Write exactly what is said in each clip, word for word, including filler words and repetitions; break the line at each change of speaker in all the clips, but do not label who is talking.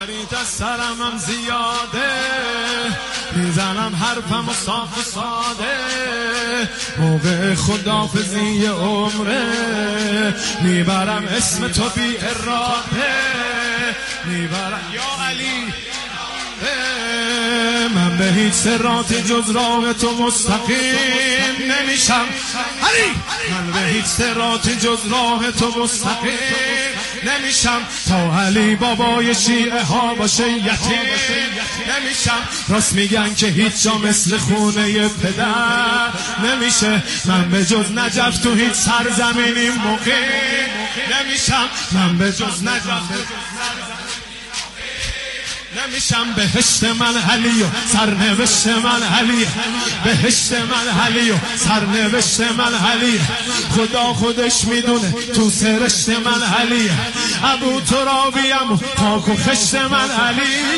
از سرمم زیاده میزنم حرفم و صاف و ساده موقع خداحافظی عمره میبرم اسم تو بی اراده میبرم یا علی من به هیچ صراط جز راه تو مستقیم نمیشم علی من به هیچ صراط جز راه تو مستقیم نمیشم تا علی بابای شیعه ها باشه یتیم نمیشم راست میگن که هیچ جا مثل خونه پدر نمیشه من به جز نجف تو هیچ سرزمینی مقیم نمیشم من به جز نجف نمیشم بهشت من علی و سرنوشت من علی بهشت من علی و سرنوشت من علی خدا خودش میدونه تو سرشت من علی ابو ترابیم و پاک و خشت من علی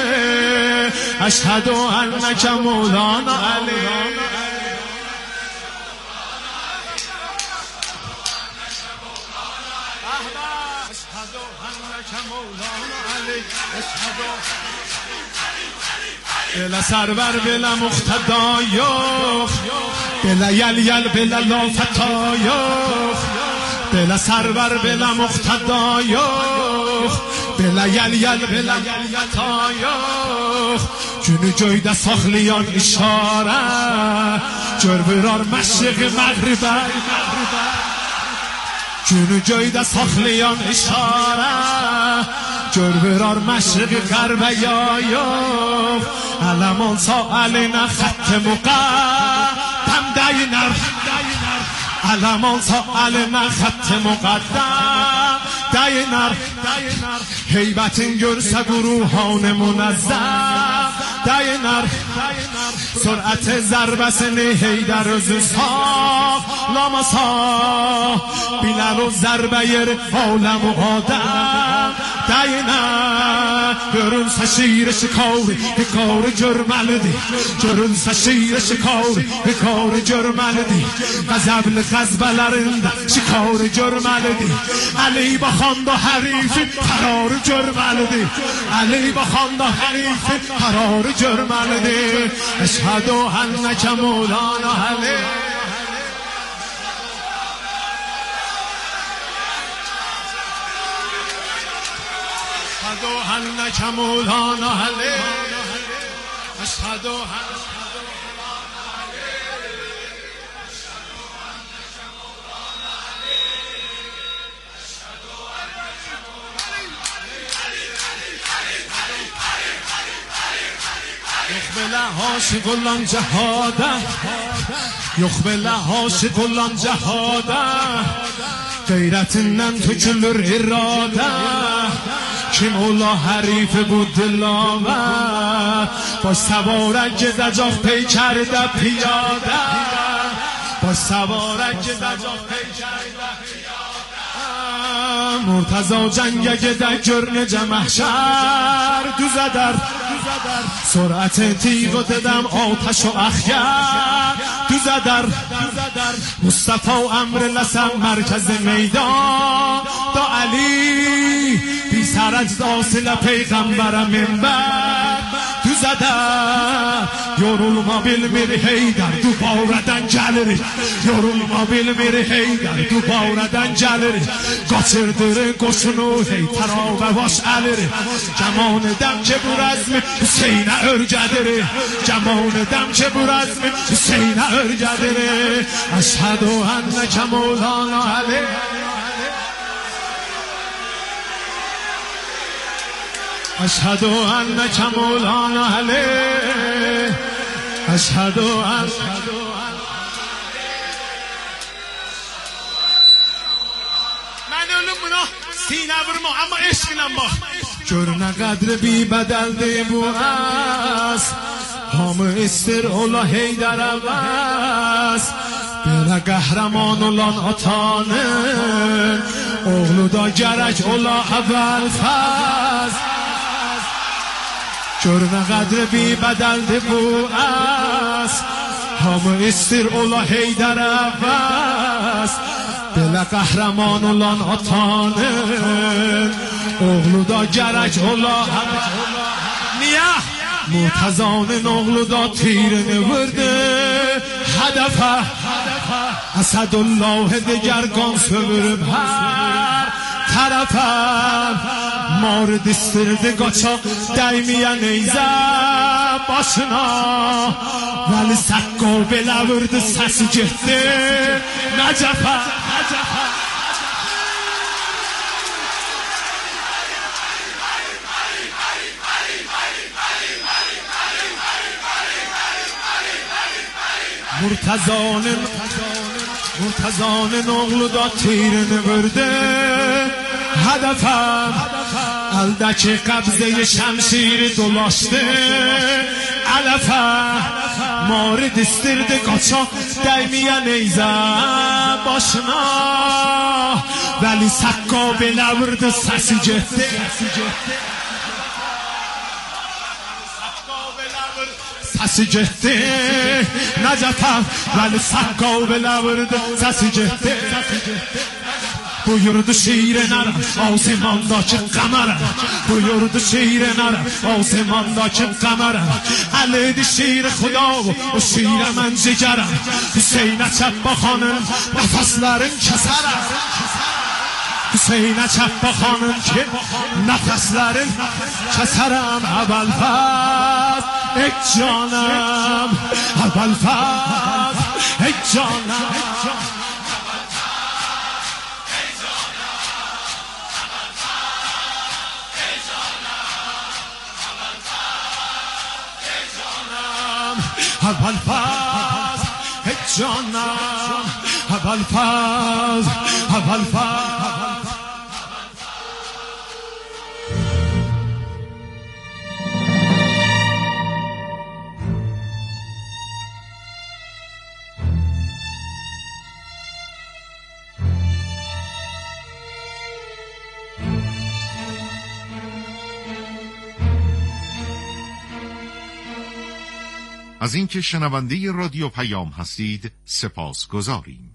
اشهد انک مولانا علی بلا سرور بلا مقتدایوخ بلا یل یل بلا لافتایوخ بلا سرور بلا مقتدایوخ بلا یل یل بلا لافتایوخ جونو جویده ساخلیان اشاره جربرار مشرق مغربه جونو جویده ساخلیان اشاره جربرار مشرق غرب یایوخ علمان سا علینا خط مقدم دینر علمان سا علینا خط مقدم دینر هیبت گرسه گروهان منظم دینر سرعت ضربسن هیدر و زساق لامسا بیلر و ضربه عالم و آدم دینر görün saçıyla şikavri hikavri görmelidir görün saçıyla şikavri hikavri görmelidir gazablı gazbalarında şikavri görmelidir Ali baxanda harifi qararı görmelidir Ali baxanda harifi qararı görmelidir eşhedü enneke Mevlana Ali أشهد أنك مولانا علي أشهد يقبل عاشق لن جهاده يقبل عاشق لن جهاده غیرتیnden tökülür irade kim ola حریف بود دلاور با سوارک دجاج پی کرده پیاده با سوارک دجاج پی کرده پیاده مرتضی جنگه در گرنج محشر دو زدر سرعت تیغ ددم آتش و اخگر دو زدر مصطفی امر لسم مرکز میدان دا علی بی سرج داصل پیغمبر منبر دو زدر yorulma bilmir Heydər dubarədən gəlirik yorulma bilmir Heydər dubarədən gəlirik qaçırdır qoşunu heytərabə baş əlirik kəman edəm ki bu rəzmi Hüseynə örgədirik kəman edəm ki bu rəzmi Hüseynə örgədirik əşhədü ennəkə Mevlana Ali أشهد أنك مولانا علي أشهد أن من ölümüne sine vurma ama eşkine bak gör ne kadar bir bedeldi bu az hamı ister ola Heydər Əvəz belə qəhrəman olan atanın oğlu da gərək ola əvvəl fəz gör ne kadar bir bedeldi bu az hamı ister ola Heydər Əvəz belə qəhrəman olan atanın oğlu da gerek ola niye Murtaza'nın oğlu da tirini vurdu hedefe Esadullah diger kan sömürüp her tarafa Mor distirdi kaçak değmeyen neyze başına Veli sakko bile vurdu sesi gitti Necef'e Murtaza'nın Murtaza'nın oğlu da tirini vurdu hedefe Eldeki kabze-i şemşiri dolaştı Ələfə Mari distirdi qaçaq Değmeyen neyze başına Veli sakko belə vurdu sesi getdi Sesi getdi Necəfə Veli sakko belə vurdu sesi getdi Buyurdu şiirin ara Asimandaki kamera Buyurdu şiirin ara Asimandaki kamera Əlidi şiir xuda O şiirə mən cigərəm Hüseynə çəp baxanın Nəfəslərin kəsərəm Hüseynə çəp baxanın ki Nəfəslərin kəsərəm Əvvəlfəz Ey canım Əvvəlfəz Ey canım اول فاز ای جانم اول فاز اول فاز
از اینکه شنونده رادیو پیام هستید سپاس گذاریم.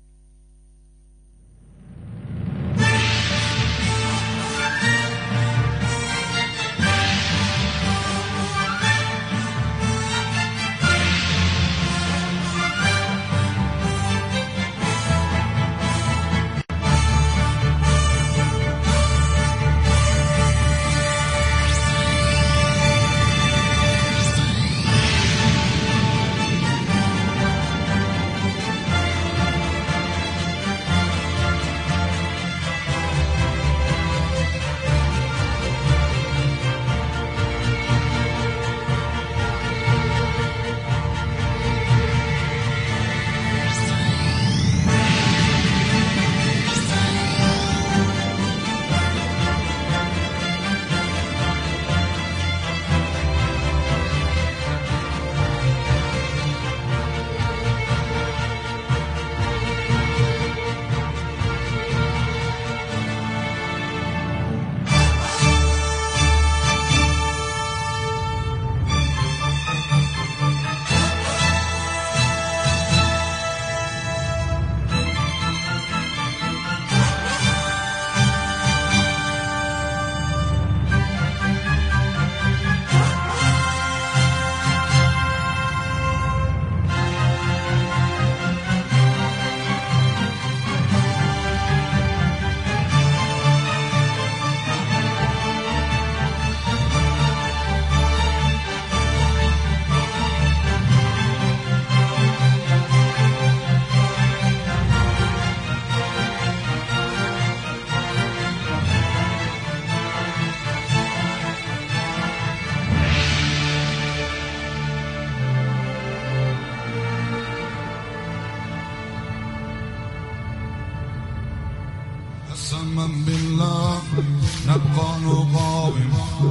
قسما بالله نبقى نقاوم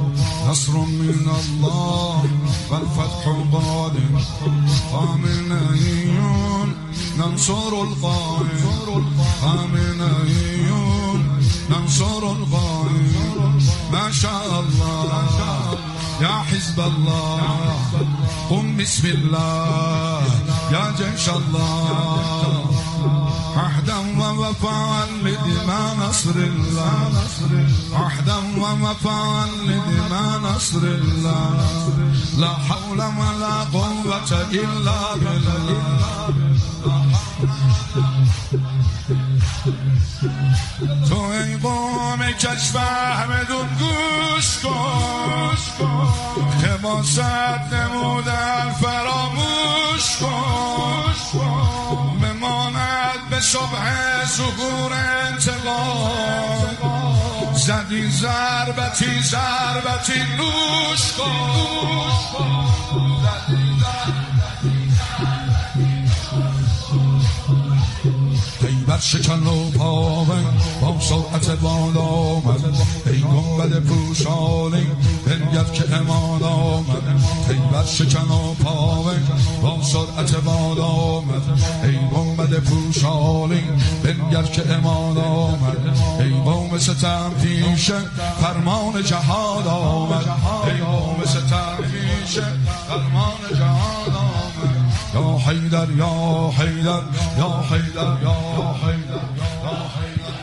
نصر من الله والفتح قادم خامنئيون ننصر القائم خامنئيون ننصر القائم ما شاء الله يا حزب الله قم بسم الله يا جيش الله عهدا ووفاء لدماء نصر الله عهدا ووفاء لدماء نصر الله لا حول ولا قوة إلا بالله تو ای قوم کشف احمدون گوش کن که با صد نمودن فراموش کن بماند به صبح ظهور انتقام زدی ضربتی ضربتی نوش کن بر شکن و پاون با سرعت باد آمد ای گنبد پوشالی بنگر که امان آمد ای بر شکن و پاون با سرعت باد آمد ای گنبد پوشالی بنگر که امان آمد ای قوم ستم پیشه فرمان جهاد آمد ای قوم ستم پیشه فرمان جهاد آمد یا حیدر یا حیدر یا حیدر یا حیدر یا حیدر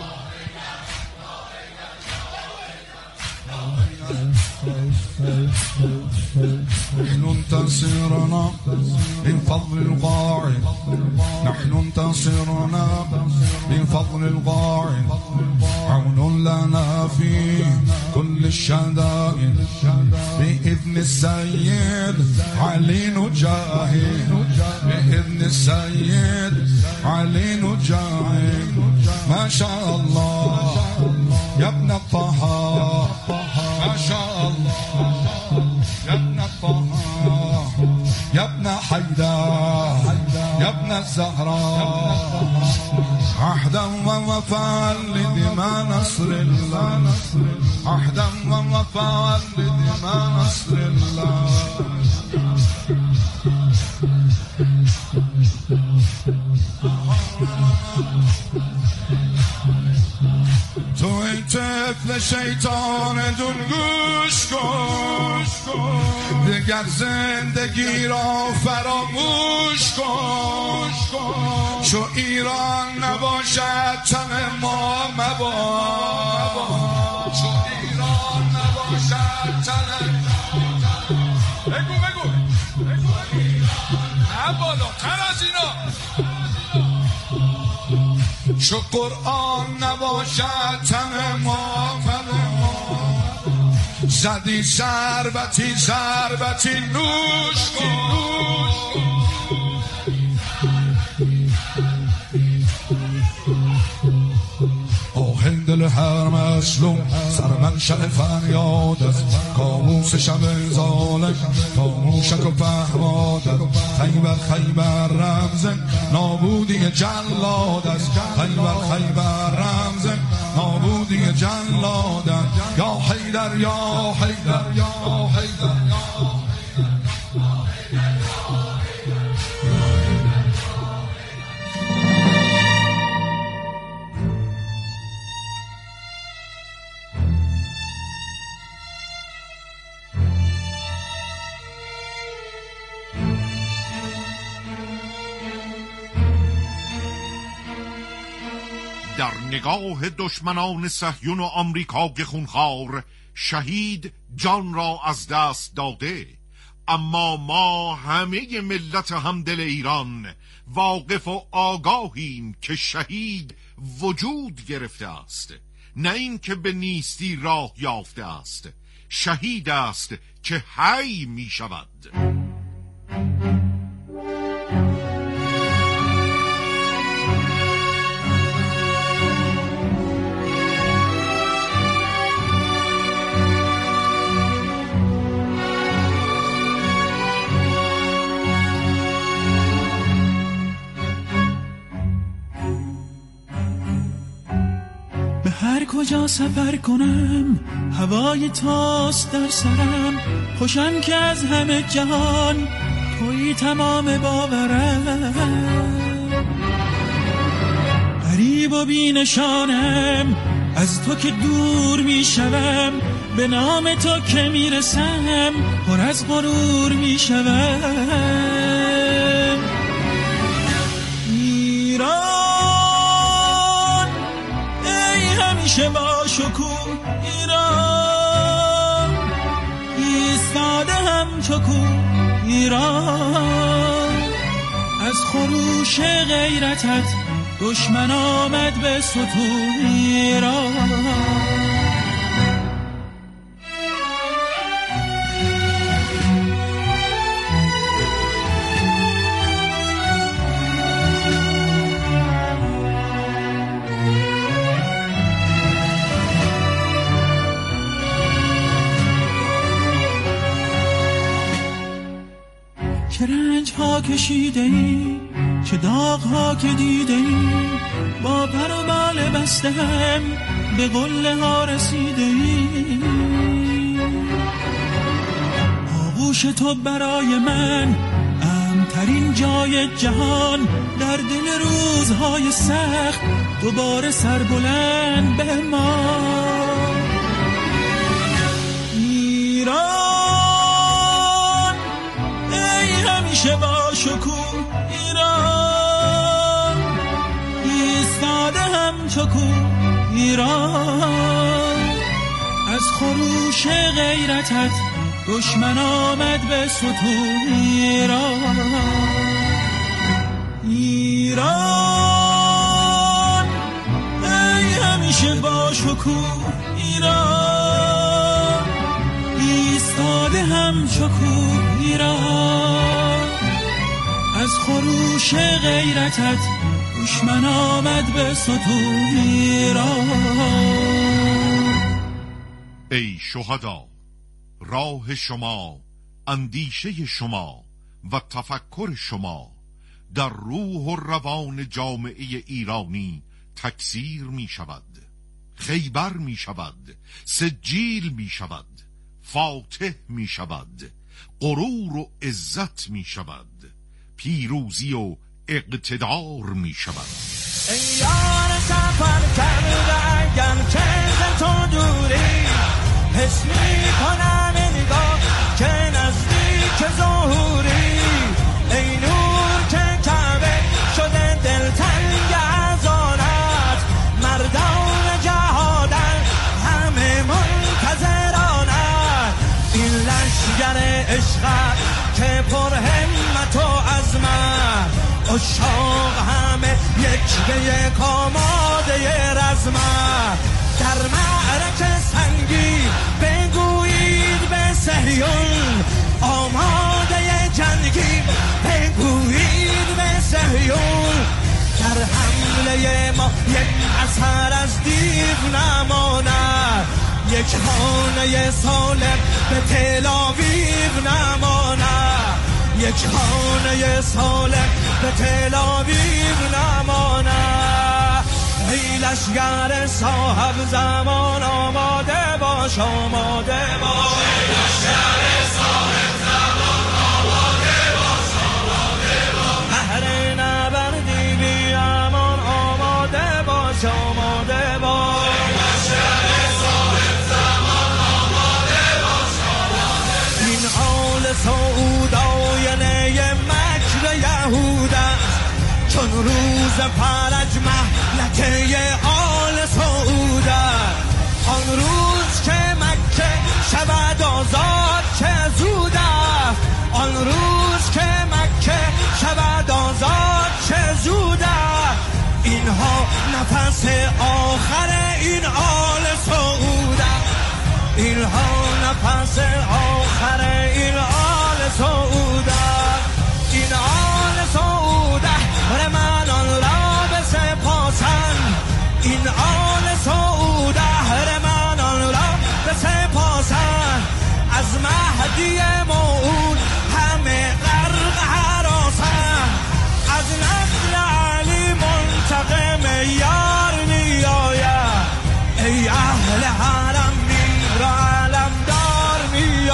نحن انتصرنا من فضل القاعد نحن انتصرنا من فضل القاعد عون لنا في كل الشدائد بإذن السيد علي نجاهد بإذن السيد علي نجاهد ما شاء الله يا ابن الطهار ما شاء الله يا ابن الطهار يا ابن حيدر يا ابن الزهراء عهدا ووفاء لدماء نصر الله عهدا ووفاء لدماء نصر الله تو ای طفل شیطان دون گوش کن دگر زندگی را فراموش کن شو ایران نباشد تن ما مباد شو ایران نباشد تن بگو بگو بگو نه بالاتر از اینا شو قرآن نباشد تن ما زدی ضربتی ضربتی نوش کن آهنگ دل هر مظلوم سرمنشأ فریاد است کابوس شب ظالم تا موشک و پهباد است خیبر خیبر رمز نابودی جلاد است خیبر خیبر رمز نابودی جلاد است یا حیدر یا حیدر یا حیدر
در نگاه دشمنان صهیون و آمریکای خونخوار شهید جان را از دست داده، اما ما همه ملت همدل ایران واقف و آگاهیم که شهید وجود گرفته است، نه این که به نیستی راه یافته است. شهید است که حی می شود.
هر کجا سفر کنم هوای توست در سرم، خوشم که از همه جهان توی تمام باورم، غریب و بی نشانم از تو که دور می شوم، به نام تو که می رسم پر از غرور می شوم. ایران همیشه با شکوه ایران، ایستاده همچو کوه ایران. از خروش غیرتت دشمن آمد به ستوه ایران. چه رنج ها کشیده ای، چه داغ ها که دیده ای، با پر و بال بسته هم به قله ها رسیده ای. آغوش تو برای من امن‌ترین جای جهان، در دل روزهای سخت دوباره سربلند به ما ایران. همیشه با شکوه ایران، ایستاده همچو کوه ایران. از خروش غیرتت دشمن آمد به ستوه ایران. ایران ای همیشه با شکوه ایران، ایستاده همچو کوه ایران. از خروش غیرتت دشمن آمد به ستوه ایران.
ای شهدا، راه شما، اندیشه شما و تفکر شما در روح و روان جامعه ایرانی تکثیر می شود، خیبر می شود، سجیل می شود، فاتح می شود، غرور و عزت می شود، پیروزی و اقتدار می شود.
ای یار سفر کرده اگر که تو دوری، حس می کنم نگاه که نزدیک ظهوری. ای نور که کعبه شده دلتنگ از آنت، مردان جهادن همه منتظرانت. این لشگر عشقت که پر همت و عزمت، اشاق همه یک به یک آماده رزمت. در معرکه سنگی بگویید به صهیون، آماده جنگی بگویید به صهیون. در حمله ما یک اثر از دیو نماند، یک خانه سالم به تل آویو نماند، یک خانه سالم به تل آویو نماند. ای لشگر صاحب زمان آماده باش، آماده باش. ای لشگر صاحب زمان آماده باش، آماده باش. بهر نبردی بی امان آماده باش، آماده باش. ای لشگر صاحب زمان آماده باش، آماده باش. این آل سعود آینه مکر یهود است، چون روز فرج مهلکه آل سعود است. آن روز که مکه شود آزاد چه زود است، آن روز که مکه شود آزاد چه زود است. اینها نفس آخر این آل سعود است، اینها نفس آخر این آل سعود است. این آل سعود رمانان را بسپاسند، این آل سعود رمانان را بسپاسند. از مهدی موعود همه غرق هراسند، از نسل علی منتقم یار می آید. ای اهل حرم میر و علمدار می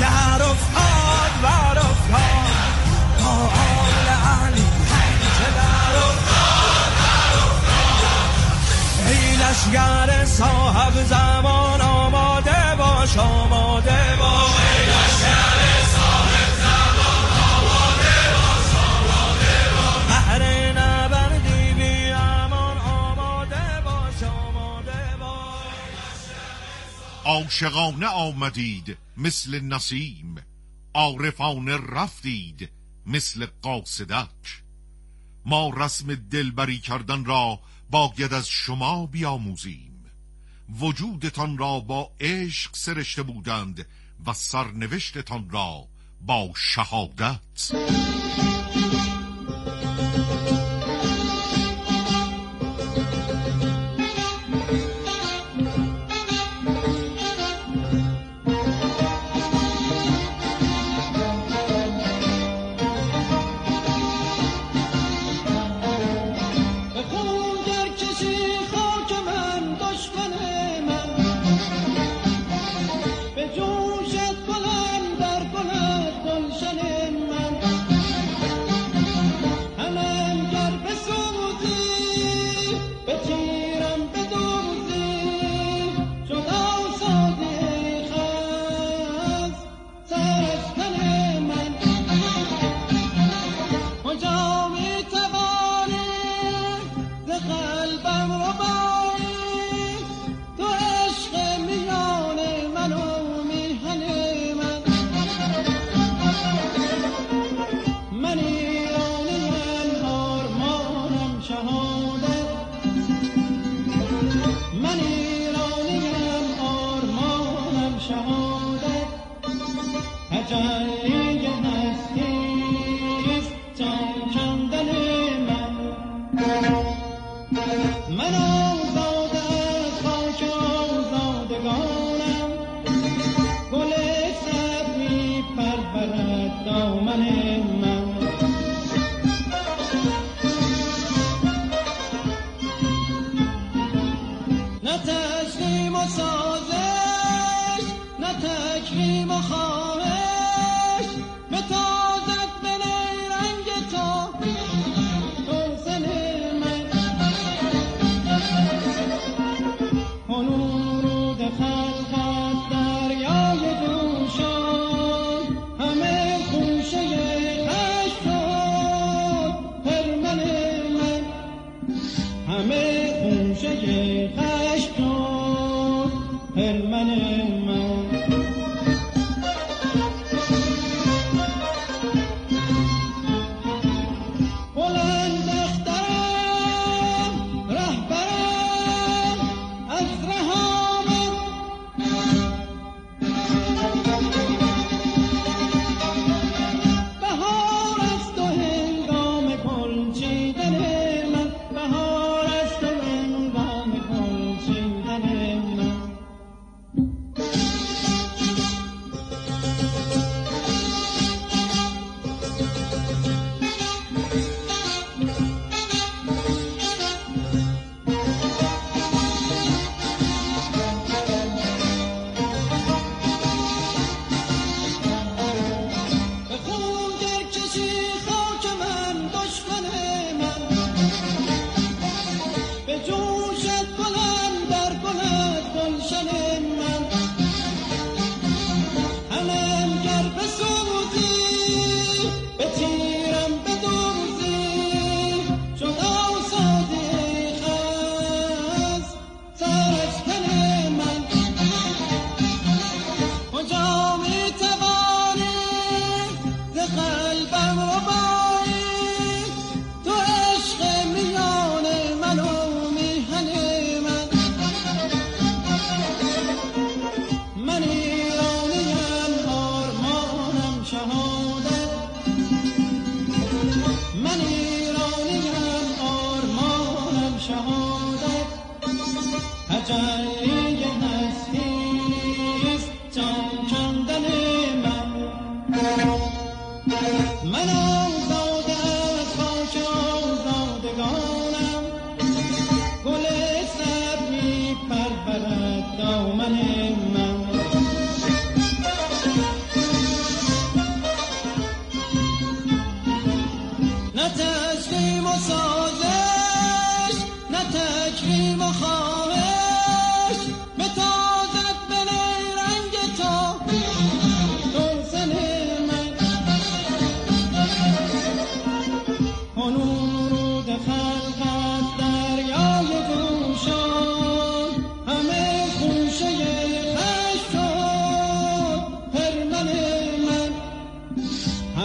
در افتاد بر افتاد با آل علی که در افتاد در افتاد ای لشگر صاحب زمان آماده باش آماده باش ای لشگر صاحب زمان آماده باش آماده باش بهر نبردی بی امان آماده باش آماده باش
عاشقانه آمدید مثل نسیم عارفانه رفتید مثل قاصدک ما رسم دلبری کردن را باید از شما بیاموزیم وجودتان را با عشق سرشته بودند و سرنوشتتان را با شهادت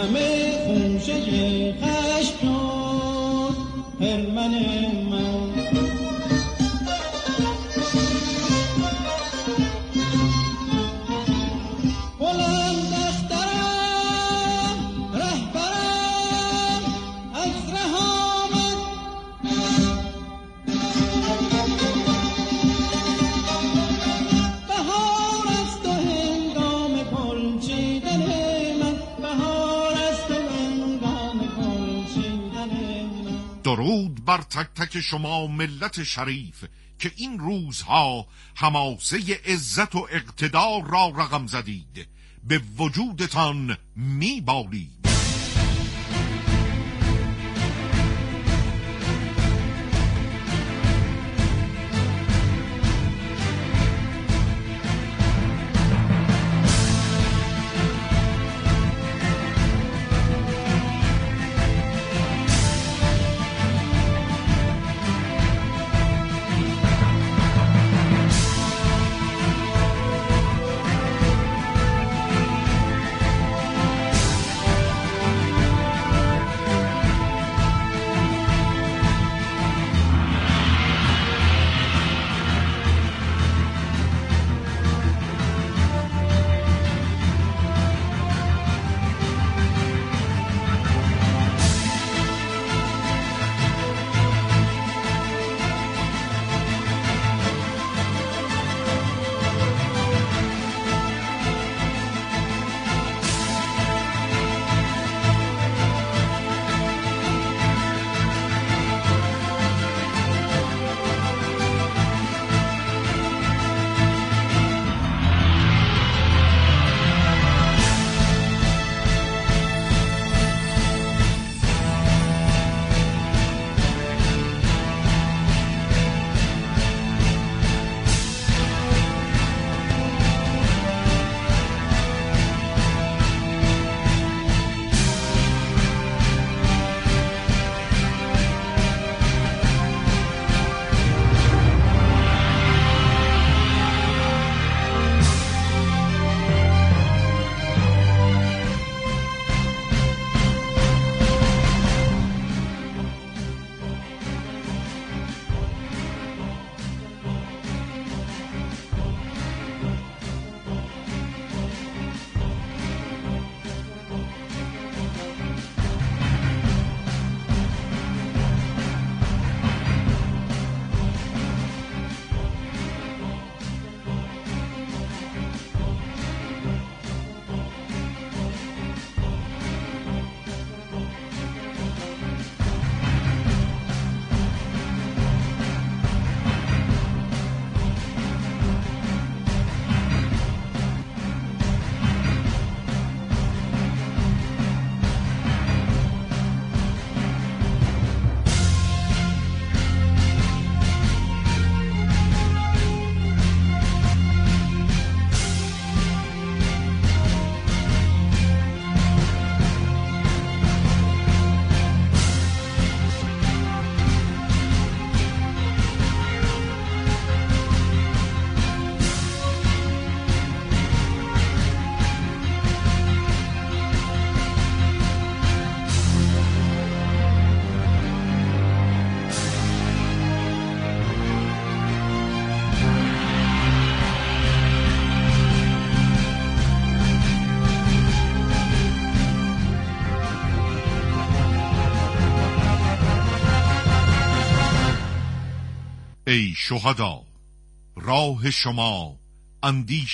همه خوشه خشم شد هرمن من. بلند اخترم رهبرم از ره آمد، بهار است و هنگام گل چیدن من، بهار است و هنگام گل چیدن من.
درود بر تک تک شما ملت شریف که این روزها حماسه عزت و اقتدار را رقم زدید، به وجودتان میبالید. ای شهدا، راه شما اندیشه